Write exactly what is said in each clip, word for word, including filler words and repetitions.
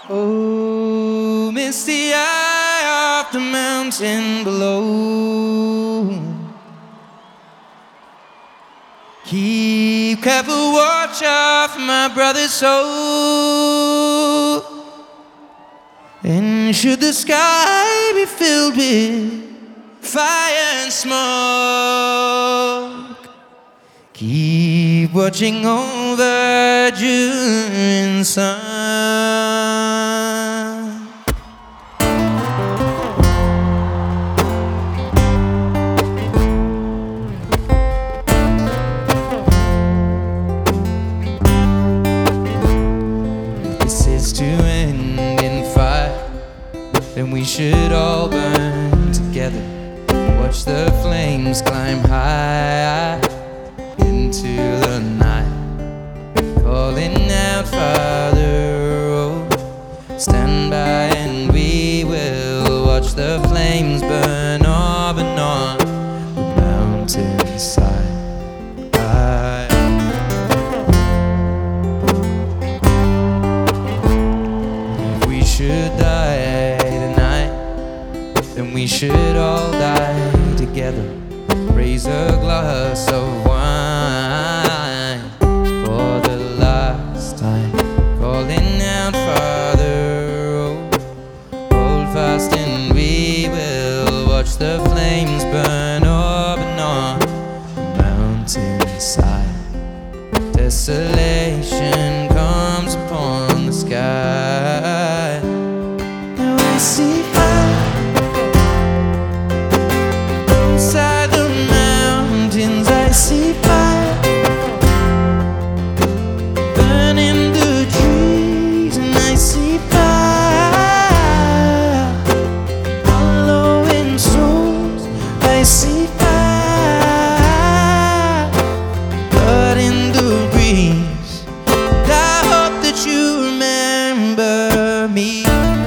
Oh, misty eye of the mountain below. Keep careful watch of my brother's soul. And should the sky be filled with fire and smoke, keep watching over June sun. If this is to end in fire, then we should all burn together. Watch the flames climb high into the night, calling out, Father, oh, stand by and we will watch the flames burn up and on the mountainside. If we should die tonight, then we should all die together. Raise a glass of wine for the last time, calling out, Father, oh, hold fast and we will watch the flames burn up and on the mountainside. Desolation comes upon the sky. Now I see fire inside the mountains. I see fire burning the trees, and I see fire following souls. I see fire blood in the breeze, and I hope that you remember me.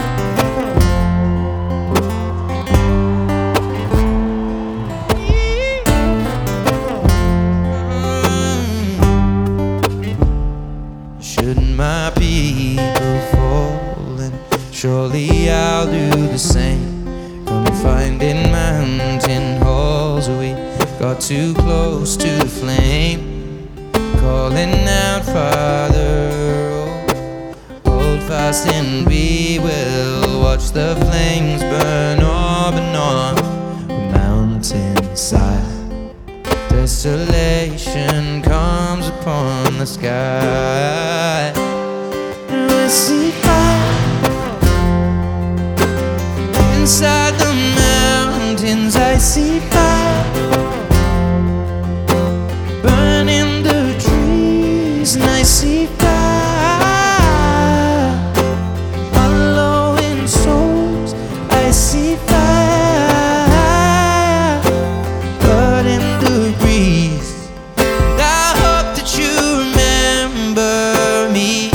Should my people fall, and surely I'll do the same. Confined in mountain halls, we got too close to the flame, calling out, Father, oh, hold fast and we will watch the flames burn up and on the mountainside. Desolation comes upon the sky. Now I see fire inside the mountains. I see fire burning the trees, and I see fire following souls. I see fire blood in the breeze, and I hope that you remember me.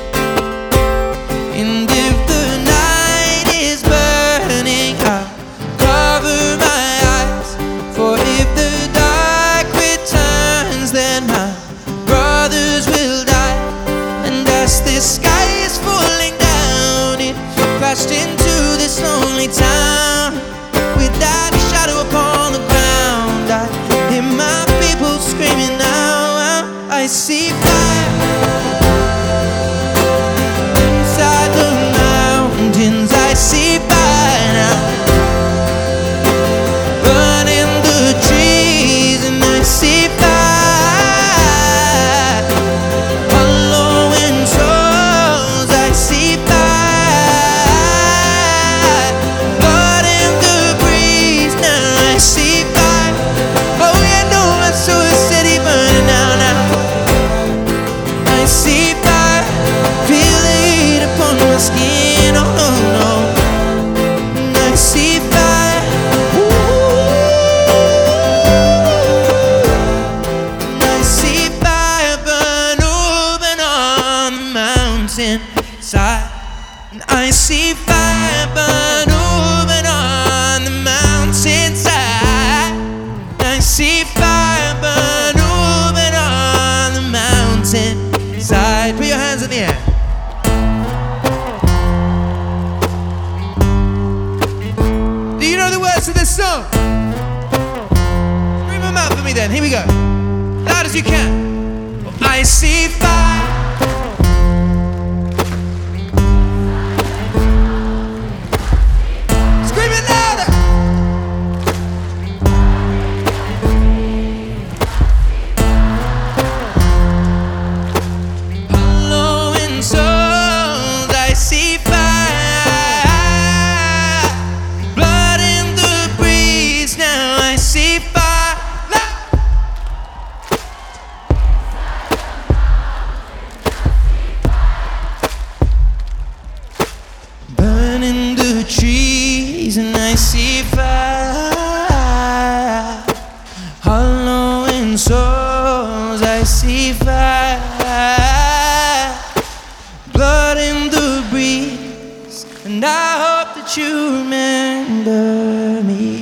And if the night is burning, I'll cover my eyes, for if the dark returns, then my brothers will die. And as this sky is falling down, it crashed into this lonely town without a shadow upon the ground. I hear my people screaming now. I see fire inside the mountains. I see fire now burning the trees, and I see fire following souls. I see fire blood in the breeze. Now I see fire. Oh yeah, no, I saw a city burning down now. I see fire, feel the heat upon my skin. Oh no, no. And I see fire. Ooh. And I see fire burn open on the mountainside. And I see fire burn open on the mountainside. And I see fire burn open on the mountainside. Put your hands in the air. then. Here we go. Loud as you can. I see fire. Scream it louder. Following souls, I see fire. Blood in the breeze, now I see fire. Burning the trees and I see fire. Hollowing souls, I see fire. Blood in the breeze, and I hope that you remember me.